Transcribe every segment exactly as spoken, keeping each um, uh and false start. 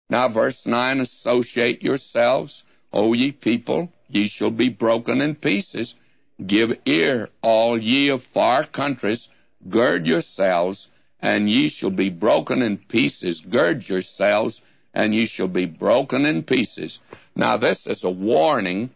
Now, verse nine, associate yourselves, O ye people, ye shall be broken in pieces. Give ear, all ye of far countries, gird yourselves, and ye shall be broken in pieces. Gird yourselves, and ye shall be broken in pieces. Now, this is a warning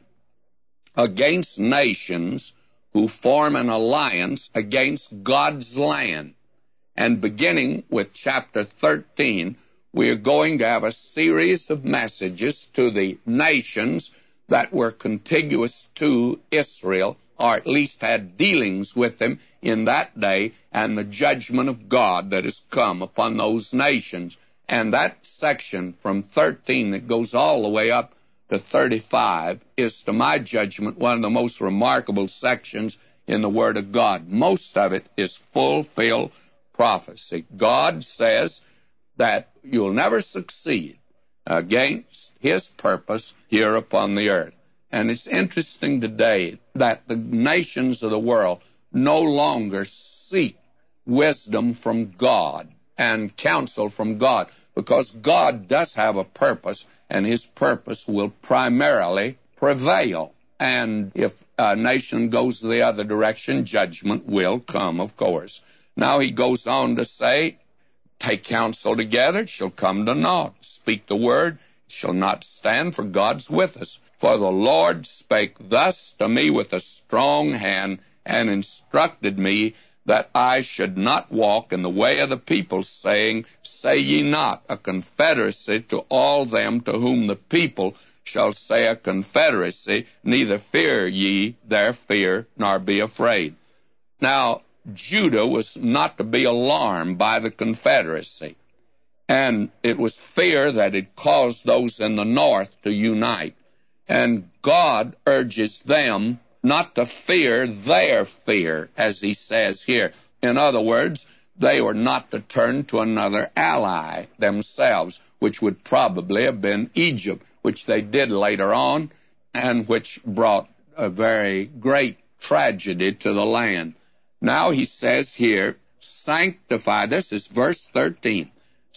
against nations who form an alliance against God's land. And beginning with chapter thirteen, we are going to have a series of messages to the nations that were contiguous to Israel, or at least had dealings with them in that day, and the judgment of God that has come upon those nations. And that section from thirteen that goes all the way up to thirty-five is, to my judgment, one of the most remarkable sections in the Word of God. Most of it is fulfilled prophecy. God says that you'll never succeed against His purpose here upon the earth. And it's interesting today that the nations of the world no longer seek wisdom from God and counsel from God, because God does have a purpose, and His purpose will primarily prevail. And if a nation goes the other direction, judgment will come, of course. Now he goes on to say, take counsel together, it shall come to naught. Speak the word, it shall not stand, for God's with us. For the Lord spake thus to me with a strong hand, and instructed me that I should not walk in the way of the people, saying, say ye not a confederacy to all them to whom the people shall say a confederacy, neither fear ye their fear, nor be afraid. Now, Judah was not to be alarmed by the confederacy, and it was fear that had caused those in the north to unite. And God urges them not to fear their fear, as he says here. In other words, they were not to turn to another ally themselves, which would probably have been Egypt, which they did later on, and which brought a very great tragedy to the land. Now he says here, sanctify, this is verse thirteen,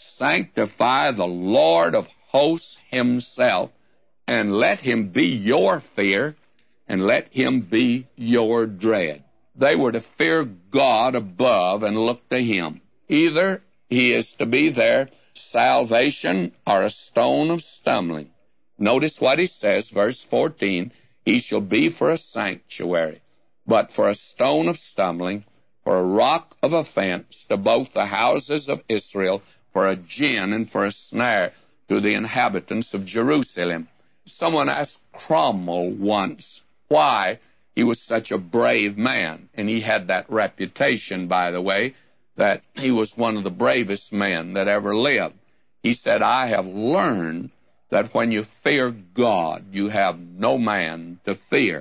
sanctify the Lord of hosts himself, and let him be your fear, and let him be your dread. They were to fear God above and look to him. Either he is to be their salvation or a stone of stumbling. Notice what he says, verse fourteen, he shall be for a sanctuary, but for a stone of stumbling, for a rock of offense to both the houses of Israel, for a gin and for a snare to the inhabitants of Jerusalem. Someone asked Cromwell once why he was such a brave man, and he had that reputation, by the way, that he was one of the bravest men that ever lived. He said, I have learned that when you fear God, you have no man to fear.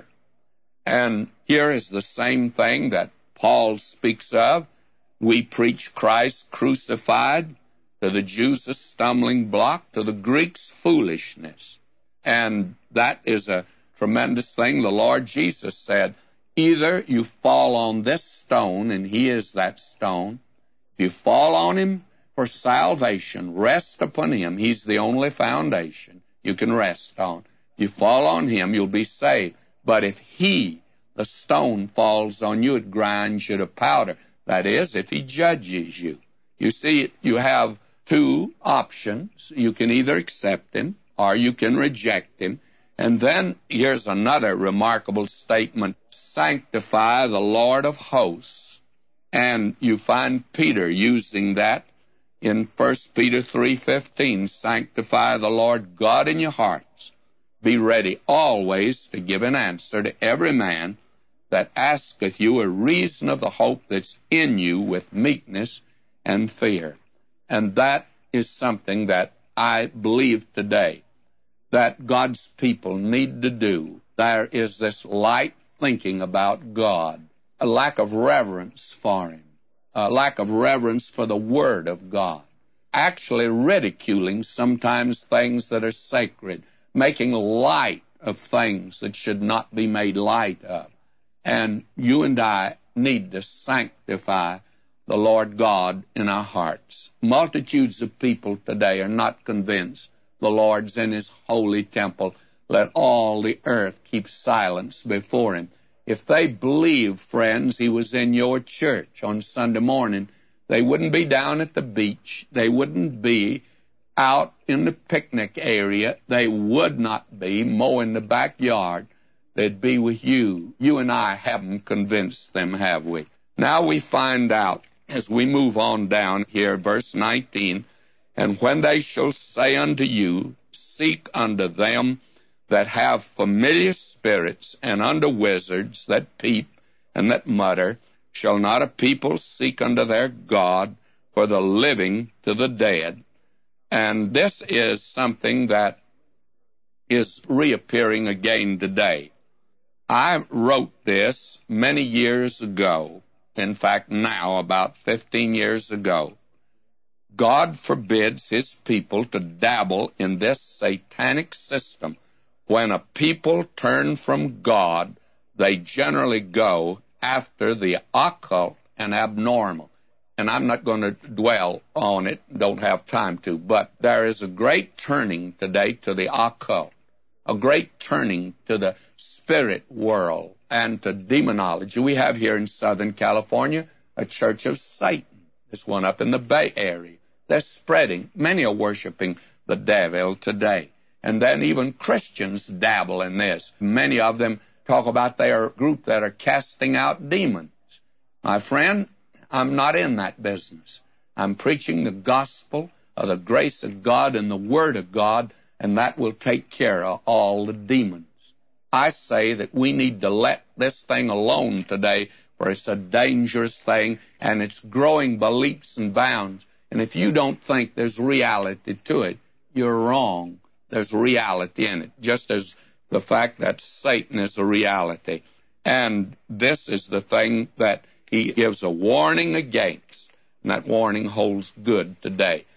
And here is the same thing that Paul speaks of. We preach Christ crucified, to the Jews a stumbling block, to the Greeks foolishness. And that is a tremendous thing. The Lord Jesus said, either you fall on this stone, and he is that stone. If you fall on him for salvation, rest upon him. He's the only foundation you can rest on. If you fall on him, you'll be saved. But if he, the stone, falls on you, it grinds you to powder. That is, if he judges you. You see, you have two options. You can either accept him or you can reject him. And then here's another remarkable statement, sanctify the Lord of hosts. And you find Peter using that in First Peter three fifteen, sanctify the Lord God in your hearts. Be ready always to give an answer to every man that asketh you a reason of the hope that's in you with meekness and fear. And that is something that I believe today that God's people need to do. There is this light thinking about God, a lack of reverence for him, a lack of reverence for the Word of God, actually ridiculing sometimes things that are sacred, making light of things that should not be made light of. And you and I need to sanctify the Lord God in our hearts. Multitudes of people today are not convinced The Lord's in his holy temple. Let all the earth keep silence before him. If they believed, friends, he was in your church on Sunday morning, they wouldn't be down at the beach. They wouldn't be out in the picnic area. They would not be mowing the backyard. They'd be with you. You and I haven't convinced them, have we? Now we find out, as we move on down here, verse nineteen, and when they shall say unto you, seek unto them that have familiar spirits, and unto wizards that peep and that mutter, shall not a people seek unto their God for the living to the dead? And this is something that is reappearing again today. I wrote this many years ago, in fact now about fifteen years ago. God forbids his people to dabble in this satanic system. When a people turn from God, they generally go after the occult and abnormal. And I'm not going to dwell on it, don't have time to, but there is a great turning today to the occult, a great turning to the spirit world and to demonology. We have here in Southern California a Church of Satan. There's one up in the Bay Area. They're spreading. Many are worshiping the devil today. And then even Christians dabble in this. Many of them talk about their group that are casting out demons. My friend, I'm not in that business. I'm preaching the gospel of the grace of God and the Word of God, and that will take care of all the demons. I say that we need to let this thing alone today, for it's a dangerous thing, and it's growing by leaps and bounds. And if you don't think there's reality to it, you're wrong. There's reality in it, just as the fact that Satan is a reality. And this is the thing that he gives a warning against, and that warning holds good today.